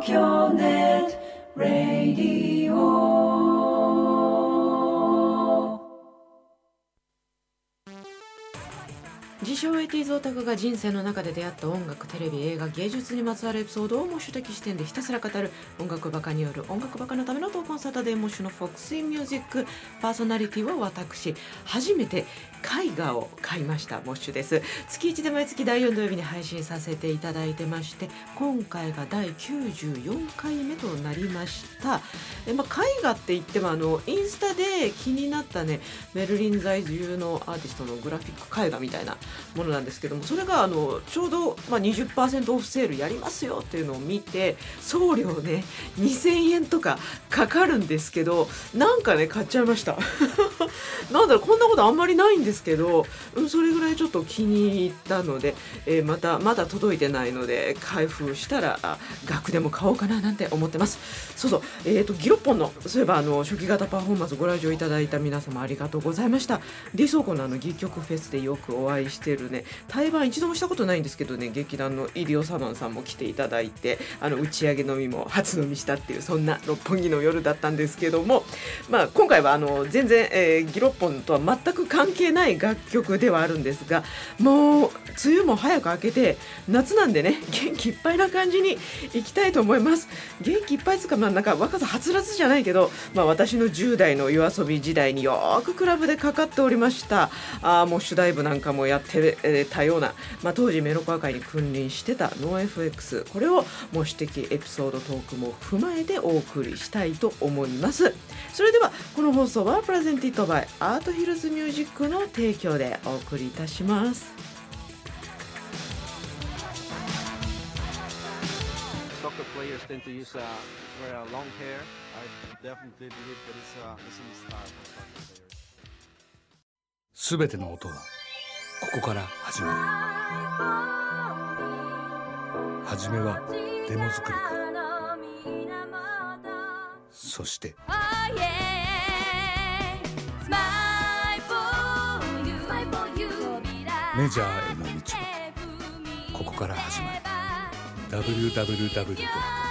京ネットラディオ。自称80オタクが人生の中で出会った音楽、テレビ、映画、芸術にまつわるエピソードをモッシュ的視点でひたすら語る音楽バカによる音楽バカのためのトークンサタデーモッシュのフォックスインミュージックパーソナリティは私、初めて絵画を買いましたモッシュです。月1で毎月第4土曜日に配信させていただいてまして、今回が第94回目となりました。絵画って言ってもインスタで気になったね、ベルリン在住のアーティストのグラフィック絵画みたいなものなんですけども、それがちょうど、20% オフセールやりますよっていうのを見て、送料ね2000円とかかかるんですけど、なんかね買っちゃいましたなんだろう、こんなことあんまりないんですけど、それぐらいちょっと気に入ったので、まだ届いてないので開封したら額でも買おうかななんて思ってます。そうそう、ギロッポンのそういえば初期型パフォーマンスご来場いただいた皆様ありがとうございました。理想庫の戯曲フェスでよくお会いしてるね、対バン一度もしたことないんですけどね、劇団のイリオサマンさんも来ていただいて、打ち上げ飲みも初飲みしたっていう、そんな六本木の夜だったんですけども、今回は全然、ギロッポンとは全く関係ない楽曲ではあるんですが、もう梅雨も早く明けて夏なんでね、元気いっぱいな感じにいきたいと思います。元気いっぱいつか、なんか若さはつらつじゃないけど、私の10代の夜遊び時代によくクラブでかかっておりましたモッシュダイブなんかもやってたような、当時メロコア界に君臨してたノー FX、 これをモッシュ的エピソードトークも踏まえてお送りしたいと思います。それではこの放送はプレゼンティッドバイアートヒルズミュージックの提供でお送りいたします。 Soccer players tend to use wear long hair. I definitely believe that it's in the style for soccer players. すべての音はここから始まる。はじめはデモ作りから、そしてメジャーへの道はここから始まる。 www.arthhills.net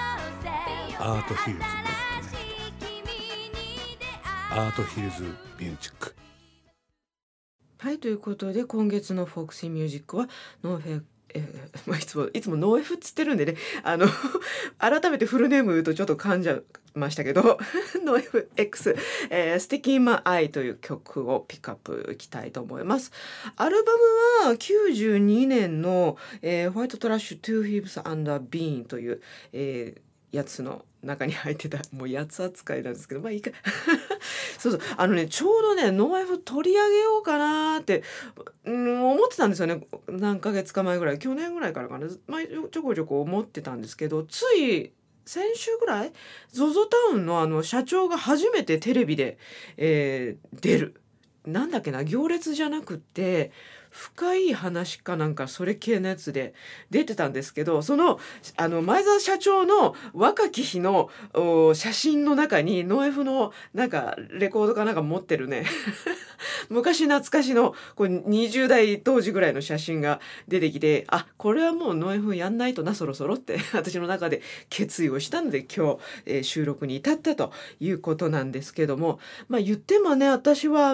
アートヒルズミュージック。 はい、ということで今月のフォークシーミュージックはノーフェいつもノーエフっつってるんでね、改めてフルネーム言うとちょっと噛んじゃいましたけどノーエフ X、スティキーマアイという曲をピックアップいきたいと思います。アルバムは92年の、ホワイトトラッシュ Two Hips and a Bean という、やつの中に入ってた、もうやつ扱いなんですけど、いいかそうそう、ちょうどねノーエフ取り上げようかなって、思ってたんですよね。何ヶ月か前ぐらい、去年ぐらいからかな、ちょこちょこ思ってたんですけど、つい先週ぐらい ZOZO タウンの社長が初めてテレビで、出る、なんだっけな、行列じゃなくって深い話かなんか、それ系のやつで出てたんですけど、その前澤社長の若き日の写真の中にノーエフのなんかレコードかなんか持ってるね昔懐かしのこう20代当時ぐらいの写真が出てきて、これはもうノーエフやんないとな、そろそろって私の中で決意をしたので今日、収録に至ったということなんですけども、言ってもね、私は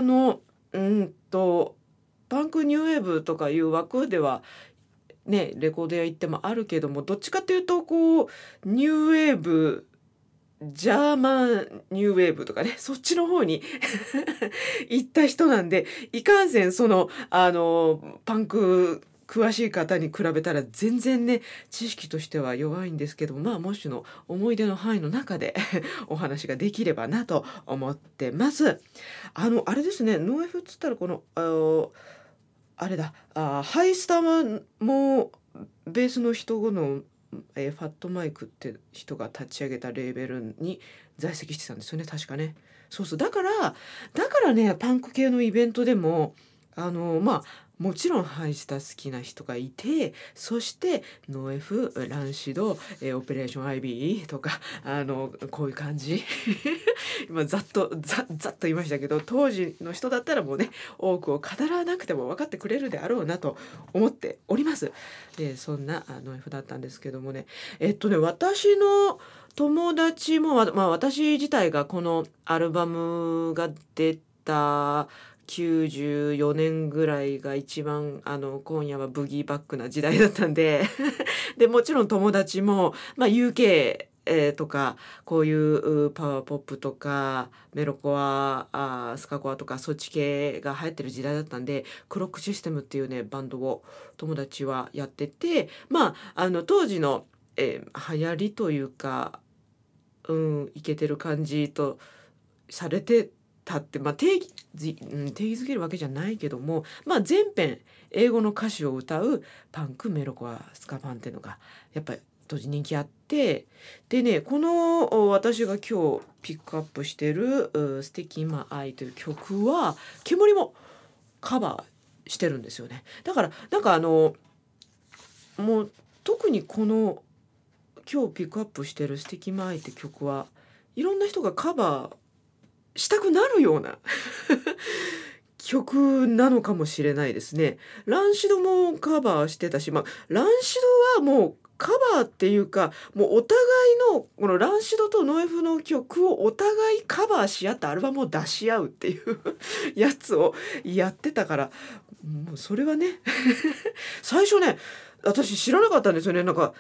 パンクニューウェーブとかいう枠ではね、レコード屋行ってもあるけども、どっちかというとこうニューウェーブ、ジャーマンニューウェーブとかね、そっちの方に行った人なんで、いかんせんそのパンク詳しい方に比べたら全然ね知識としては弱いんですけど、もしの思い出の範囲の中でお話ができればなと思ってます。あれですね、ノーエフっつったらこのあれだ、ハイスタはもうベースの人の、ファットマイクって人が立ち上げたレーベルに在籍してたんですよね、確かね。そうそう、だからね、パンク系のイベントでももちろんハイスタ好きな人がいて、そしてノエフ、ランシド、オペレーション IB とかこういう感じ今ざっと言いましたけど、当時の人だったらもうね多くを語らなくても分かってくれるであろうなと思っております。でそんなノエフだったんですけどもね、私の友達も、私自体がこのアルバムが出た94年ぐらいが一番今夜はブギーバックな時代だったんででもちろん友達も、UKとかこういうパワーポップとかメロコアスカコアとかそっち系が流行ってる時代だったんで、クロックシステムっていうねバンドを友達はやってて、当時の、流行りというか、イケてる感じとされてたって、定義づけるわけじゃないけども、全編英語の歌詞を歌うパンクメロコアスカパンっていうのがやっぱり当時人気あって、でねこの私が今日ピックアップしてる「スティキーマアイ」という曲は煙もカバーしてるんですよね。だからなんかもう特にこの今日ピックアップしてる「スティキーマアイ」って曲はいろんな人がカバーしたくなるような曲なのかもしれないですね。ランシドもカバーしてたし、ランシドはもうカバーっていうか、もうお互いのこのランシドとノエフの曲をお互いカバーし合ってアルバムを出し合うっていうやつをやってたから、もうそれはね最初ね私知らなかったんですよね。なんか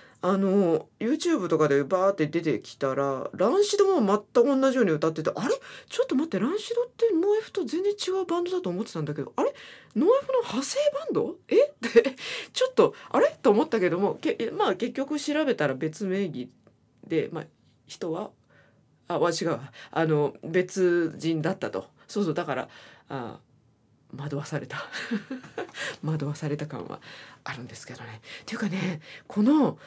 YouTube とかでバーって出てきたらランシドも全く同じように歌ってて、あれちょっと待って、ランシドってノエフと全然違うバンドだと思ってたんだけど、あれノエフの派生バンドってちょっとあれと思ったけども、結局調べたら別名義で、人は違う別人だったと。そうだから惑わされた惑わされた感はあるんですけどね。っていうかね、この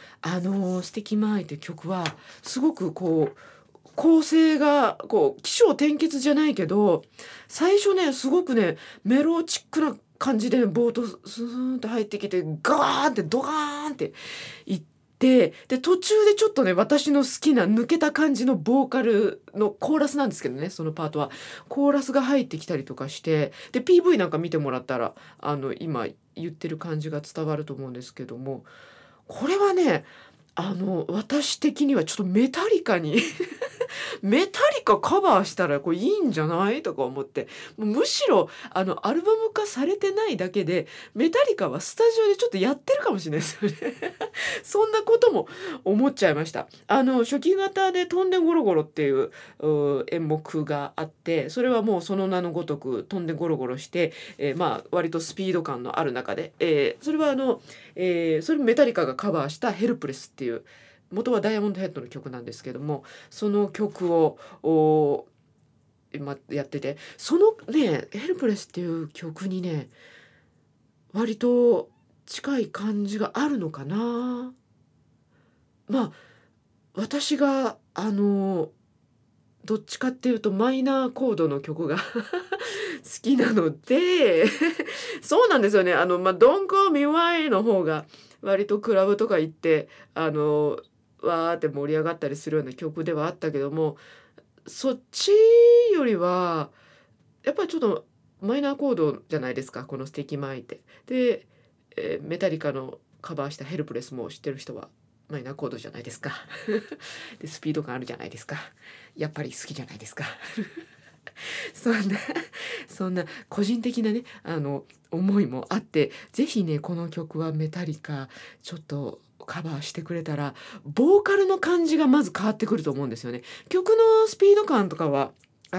「スティキマイ」って曲はすごくこう構成がこう起承転結じゃないけど、最初ねすごくねメロチックな感じで冒頭スーンって入ってきてガーンってドガーンっていって、で途中でちょっとね私の好きな抜けた感じのボーカルのコーラスなんですけどね、そのパートはコーラスが入ってきたりとかして、で PV なんか見てもらったら今言ってる感じが伝わると思うんですけども、これはね私的にはちょっとメタリカにメタリカカバーしたらこれいいんじゃないとか思って、むしろアルバム化されてないだけでメタリカはスタジオでちょっとやってるかもしれないですよねそんなことも思っちゃいました。初期型で飛んでゴロゴロっていう演目があって、それはもうその名のごとく飛んでゴロゴロして、割とスピード感のある中で、それはそれメタリカがカバーしたヘルプレスっていう元はダイヤモンドヘッドの曲なんですけども、その曲をやってて、そのねヘルプレスっていう曲にね割と近い感じがあるのかな。私がどっちかっていうとマイナーコードの曲が好きなのでそうなんですよね。Don't Call Me Why の方が割とクラブとか行ってわーって盛り上がったりするような曲ではあったけども、そっちよりはやっぱりちょっとマイナーコードじゃないですか、このスティキマイって。で、メタリカのカバーしたヘルプレスも知ってる人はマイナーコードじゃないですかでスピード感あるじゃないですか、やっぱり好きじゃないですかそんな個人的なね思いもあって、ぜひねこの曲はメタリカちょっとカバーしてくれたらボーカルの感じがまず変わってくると思うんですよね。曲のスピード感とかは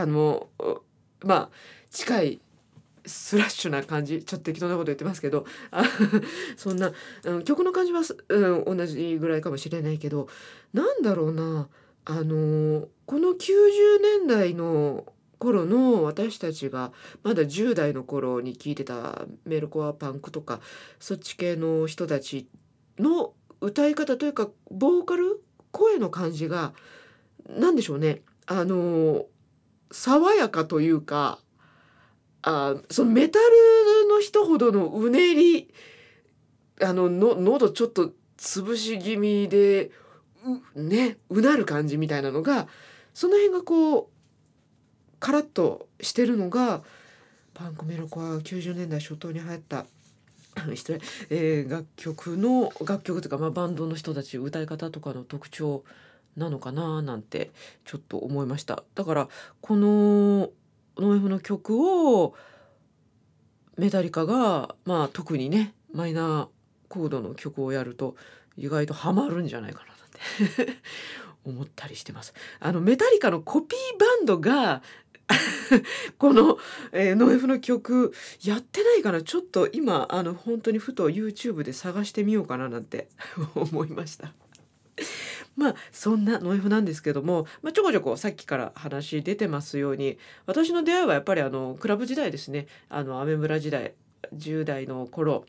近いスラッシュな感じ、ちょっと適当なこと言ってますけどそんな曲の感じは、同じぐらいかもしれないけど、なんだろうな、この90年代の頃の私たちがまだ10代の頃に聴いてたメロコアパンクとかそっち系の人たちの歌い方というかボーカル声の感じがなんでしょうね、爽やかというかそのメタルの人ほどのうねり喉ちょっと潰し気味でうなる感じみたいなのがその辺がこうカラッとしてるのがパンクメロコア90年代初頭に流行った楽曲というか、バンドの人たち歌い方とかの特徴なのかななんてちょっと思いました。だからこのノーエフの曲をメタリカが、特にねマイナーコードの曲をやると意外とハマるんじゃないかななんて思ったりしてます。メタリカのコピーバンドがこの、ノーエフの曲やってないかな。ちょっと今本当にふと YouTube で探してみようかななんて思いました。そんなノーエフなんですけども、ちょこちょこさっきから話出てますように私の出会いはやっぱりクラブ時代ですね。アメ村時代10代の頃、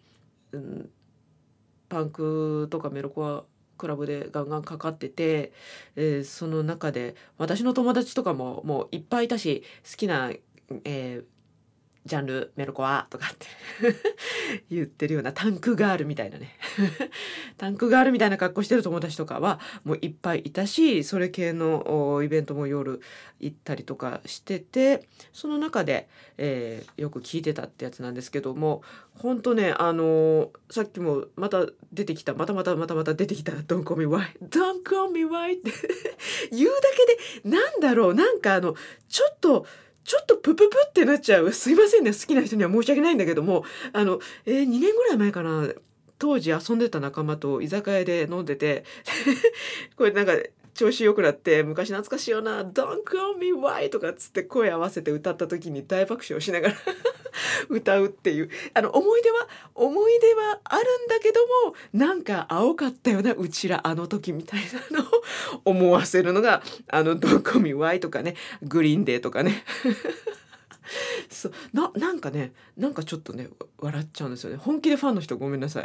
パンクとかメロコアクラブでガンガンかかってて、その中で私の友達とかももういっぱいいたし好きな、ジャンルメロコアとかって言ってるようなタンクガールみたいなねタンクガールみたいな格好してる友達とかはもういっぱいいたし、それ系のイベントも夜行ったりとかしてて、その中で、よく聞いてたってやつなんですけども、本当ねさっきもまた出てきたまた出てきた Don't call me white Don't call me white って言うだけでなんだろう、なんかちょっとプププってなっちゃう。すいませんね、好きな人には申し訳ないんだけども2年ぐらい前かな、当時遊んでた仲間と居酒屋で飲んでてこれなんか調子良くなって昔懐かしいよな Don't call me white とかっつって声合わせて歌った時に大爆笑しながら歌うっていう思い出はあるんだけども、なんか青かったよなうちら時みたいなのを思わせるのがDon't call me white とかね、グリーンデーとかねそうなんかね、なんかちょっとね笑っちゃうんですよね。本気でファンの人ごめんなさい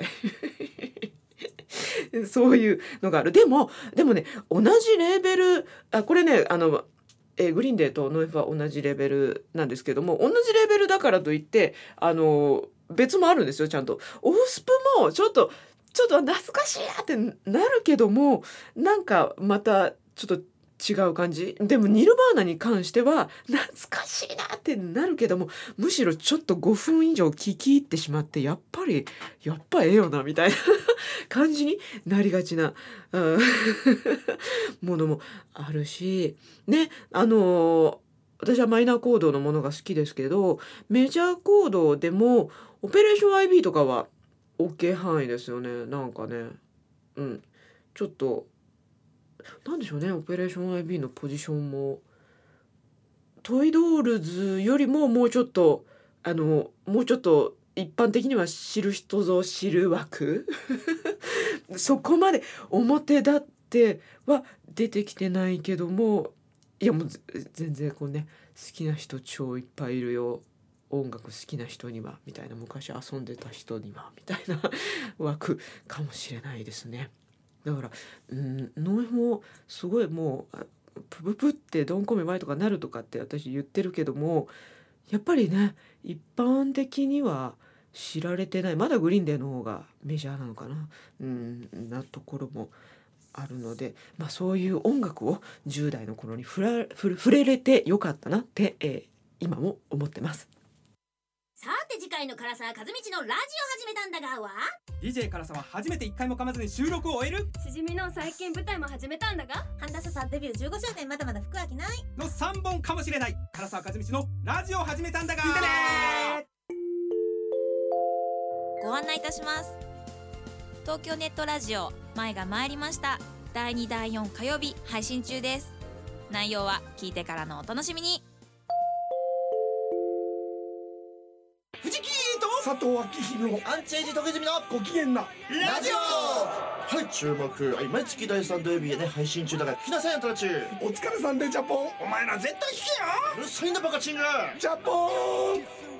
そういうのがある。でもね同じレーベルこれねグリーンデーとノーエフは同じレベルなんですけども、同じレベルだからといって別もあるんですよ。ちゃんとオフスプもちょっと懐かしいなってなるけども、なんかまたちょっと違う感じ。でもニルバーナに関しては懐かしいなってなるけども、むしろちょっと5分以上聞き入ってしまって、やっぱええよなみたいな感じになりがちな、ものもあるしね。私はマイナーコードのものが好きですけど、メジャーコードでもオペレーション IB とかは OK 範囲ですよね。なんかねちょっとなんでしょうね、オペレーション IB のポジションもトイドールズよりももうちょっと一般的には知る人ぞ知る枠そこまで表立っては出てきてないけども、いやもう全然こうね、好きな人超いっぱいいるよ、音楽好きな人にはみたいな、昔遊んでた人にはみたいな枠かもしれないですね。だからノーエフもすごいもうプププってドンコミ前とかなるとかって私言ってるけども、やっぱりね一般的には知られてない、まだグリーンデーの方がメジャーなのかななところもあるので、そういう音楽を10代の頃に触れれてよかったなって、今も思ってます。 さて次回の唐沢和道のラジオ始めたんだがは DJ 唐沢初めて1回も噛まずに収録を終えるしじみの最近舞台も始めたんだが、 神田さんデビュー15周年まだまだ服飽きないの3本かもしれない。唐沢和道のラジオ始めたんだが聞いてね。 ご案内いたします。東京ネットラジオ前が参りました。第2第4火曜日配信中です。内容は聞いてからのお楽しみに。 藤木と佐藤明宏アンチエイジ時住のご機嫌なラジオ。はい注目、毎月第3土曜日へね配信中だから聞きなさいよトラチュお疲れさんでジャポン。 お前ら絶対聞けよ。 うるさいんだバカチングジャポン。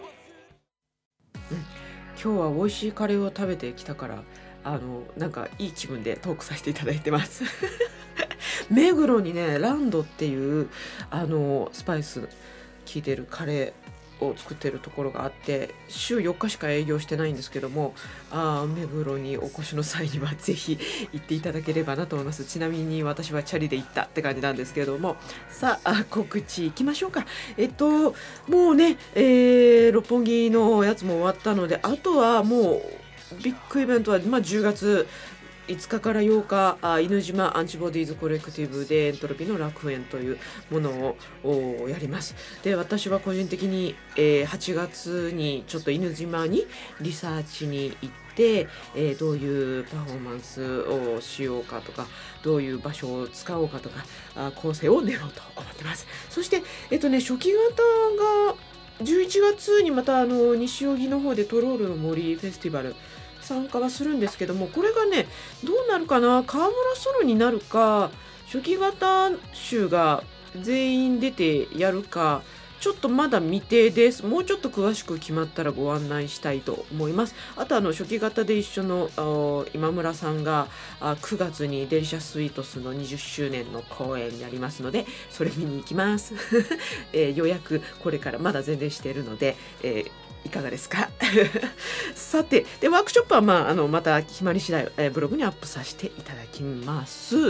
今日は美味しいカレーを食べてきたからなんかいい気分でトークさせていただいてます目黒にねランドっていうスパイス効いてるカレーを作っているところがあって、週4日しか営業してないんですけども、目黒にお越しの際にはぜひ行っていただければなと思います。ちなみに私はチャリで行ったって感じなんですけれども、さあ告知行きましょうか。もうね、六本木のやつも終わったので、あとはもうビッグイベントは、10月5日から8日、犬島アンチボディーズコレクティブでエントロピーの楽園というものをやります。で、私は個人的に、8月にちょっと犬島にリサーチに行って、どういうパフォーマンスをしようかとか、どういう場所を使おうかとか、構成を練ろうと思ってます。そして、初期型が11月にまた西荻の方でトロールの森フェスティバル参加はするんですけども、これがねどうなるかな、河村ソロになるか、初期型集が全員出てやるか、ちょっとまだ未定です。もうちょっと詳しく決まったらご案内したいと思います。あと初期型で一緒の今村さんが9月にデリシャススイートスの20周年の公演やりますので、それ見に行きます、予約これからまだ全然しているので、いかがですかさて、でワークショップはまた決まり次第、ブログにアップさせていただきます。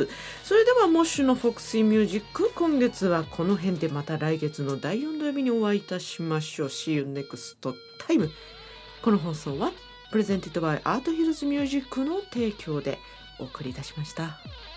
それではモッシュのフォクシーミュージック、今月はこの辺で、また来月の第4土曜日にお会いいたしましょう。 See you next time。 この放送はプレゼンティッドバイアートヒルズミュージックの提供でお送りいたしました。